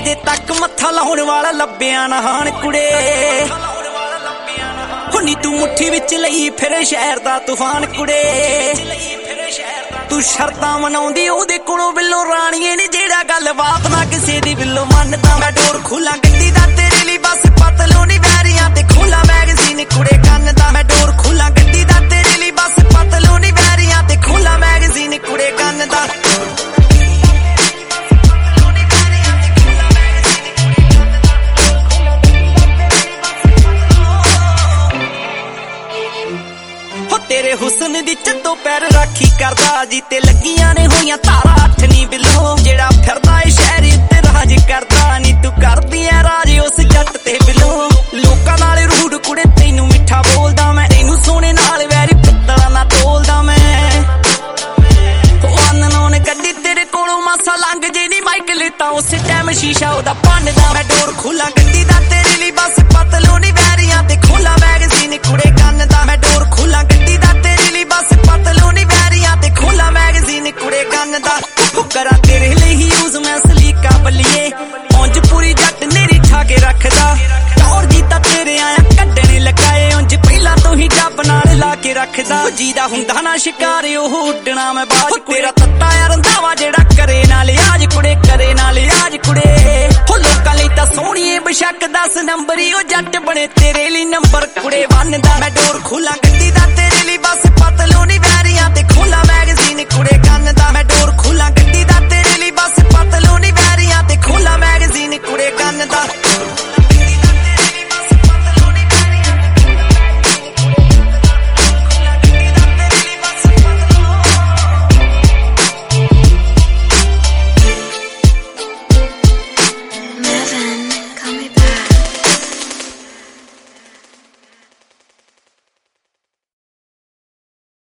ਅਜੇ ਤੱਕ ਮੱਥਾ ਲਾਉਣ ਵਾਲਾ ਲੱਭਿਆ ਨਾ ਹਾਣ ਕੁੜੇ। ਹੁਣੀ ਤੂੰ ਮੁੱਠੀ ਵਿੱਚ ਲਈ ਫਿਰ ਸ਼ਹਿਰ ਦਾ ਤੂਫਾਨ ਕੁੜੇ। ਤੂੰ ਸ਼ਰਤਾਂ ਮਨਾਉਂਦੀ ਉਹਦੇ ਕੋਲੋਂ ਬਿੱਲੋ ਰਾਣੀਏ ਨੀ ਜਿਹੜਾ ਗੱਲਬਾਤ ਨਾ ਕਿਸੇ ਦੀ ਬਿੱਲੋ ਮੰਨਦਾ। ਮੈਂ ਡੋਰ ਖੋਲਾਂ ਗੱਡੀ ਦਾ ਤੇਰੇ ਲਈ ਬਸ ਪਤਲੋ ਨੀ ਵੈਰੀਆਂ ਤੇ ਖੋਲਾਂ ਮੈਗਜ਼ੀਨ ਕੁੜੇ ਕੰਨ ਦਾ। ਮੈਂ ਡੋਰ ਖੋਲਾਂ ਗੱਡੀ ਦਾ ਤੇਰੇ ਲਈ ਬਸ ਪਤਲੋ ਨੀ ਵੈਰੀਆਂ ਤੇ ਖੋਲਾਂ ਮੈਗਜ਼ੀਨ ਕੁੜੇ ਕੰਨ ਦਾ। ਤੇਰੇ ਹੁਸਨ ਦੀ ਚੱਤੋਂ ਪੈਰ ਰਾਖੀ ਕਰਦਾ ਜੀ ਤੇ ਲੱਗੀਆਂ ਨੇ ਹੋਈਆਂ ਤਾਰਾ 8 ਨੀ ਬਿੱਲੋ ਜਿਹੜਾ ਫਿਰਦਾ ਏ ਸ਼ਹਿਰ ਉੱਤੇ ਰਾਜ ਕਰਦਾ ਨੀ ਤੂੰ ਕਰਦੀ ਐ ਰਾਜ ਉਸ ਜੱਟ ਤੇ ਬਿੱਲੋ। ਲੋਕਾਂ ਨਾਲ ਰੂੜ ਕੁੜੇ ਤੈਨੂੰ ਮਿੱਠਾ ਬੋਲਦਾ ਮੈਂ ਤੈਨੂੰ ਸੋਹਣੇ ਨਾਲ ਵੈਰੀ ਪਿੱਤਲਾਂ ਨਾ ਤੋਲਦਾ ਮੈਂ। ਅਨਨੋਨ ਗੱਡੀ ਤੇਰੇ ਕੋਲੋਂ ਮਾਸਾ ਲੰਘ ਜੇ ਨੀ ਮਾਈਕ ਲਿੱਤਾ ਉਸੇ ਟਾਈਮ ਸ਼ੀਸ਼ਾ ਉਹਦਾ ਭੰਨਦਾ। ਮੈਂ ਡੋਰ ਖੋਲਾਂ ਗੱਡੀ ਦਾ ਤੇਰੇ ਲਈ ਬਸ ਪਤਲੋ ਨੀ ਵੈਰੀਆਂ ਤੇ ਖੋਲਾਂ ਮੈਗਜ਼ੀਨ ਕੁੜੇ ਕੰਨ ਦਾ। ਮੈਂ ਡੋਰ ਖੋਲਾਂ ਗੱਡੀ ਦਾ ਤੇਰੇ ਲਈ ਬਸ ਪਤਲੋ ਨੀ ਵੈਰੀਆਂ ਤੇ ਖੋਲਾਂ ਮੈਗਜ਼ੀਨ ਕੁੜੇ ਕੰਨ ਦਾ। ਕਰਾਂ ਤੇਰੇ ਲਈ ਹੀ ਯੂਜ਼ ਮੈਂ ਸਲੀਕਾ ਬੱਲੀਏ ਉਂਝ ਪੂਰੀ ਜੱਟ ਨੇਰੀ ਠਾ ਕੇ ਰੱਖਦਾ। ਟੌਰ ਜੀ ਤਾਂ ਤੇਰੇ ਆਇਆ ਕੱਢਣੇ ਲਗਾਏ ਉਂਝ ਪਹਿਲਾਂ ਤੋਂ ਹੀ ਜੱਬ ਨਾਲ ਲਾ ਕੇ ਰੱਖਦਾ। ਜੀਦਾ ਹੁੰਦਾ ਨਾ ਸ਼ਿਕਾਰ ਉਹ ਉੱਡਣਾ ਮੈਂ ਬਾਜ ਤੇਰਾ ਤੱਤਾ ਆ ਰੰਧਾਵਾ ਜਿਹੜਾ ਕਰੇ ਨਾ ਲਿਆਜ ਕੁੜੇ ਕਰੇ ਨਾ ਲਿਆਜ ਕੁੜੇ। ਹੋ ਲੋਕਾਂ ਲਈ ਤਾਂ ਸੋਹਣੀਏ ਬਸ਼ੱਕ 10 ਨੰਬਰੀ ਉਹ ਜੱਟ ਬਣੇ ਤੇਰੇ ਲਈ ਨੰਬਰ ਕੁੜੇ ਬੰਨਦਾ। ਮੈਂ ਡੋਰ ਖੋਲਾਂ ਗੱਡੀ ਦਾ ਤੇਰੇ ਲਈ ਬਸ ਪਤਲੋ ਨੀ ਵੈਰੀਆਂ ਤੇ ਖੋਲਾਂ ਮੈਗਜ਼ੀਨ ਕੁੜੇ ਕੰਨ ਦਾ। ਮੈਂ ਡੋਰ ਖੋਲਾਂ ਗੱਡੀ ਦਾ ਤੇਰੇ ਲਈ ਬਸ ਪਤਲੋ ਨੀ ਵੈਰੀਆਂ ਤੇ ਖੋਲਾਂ ਮੈਗਜ਼ੀਨ ਕੁੜੇ ਕੰਨ ਦਾ।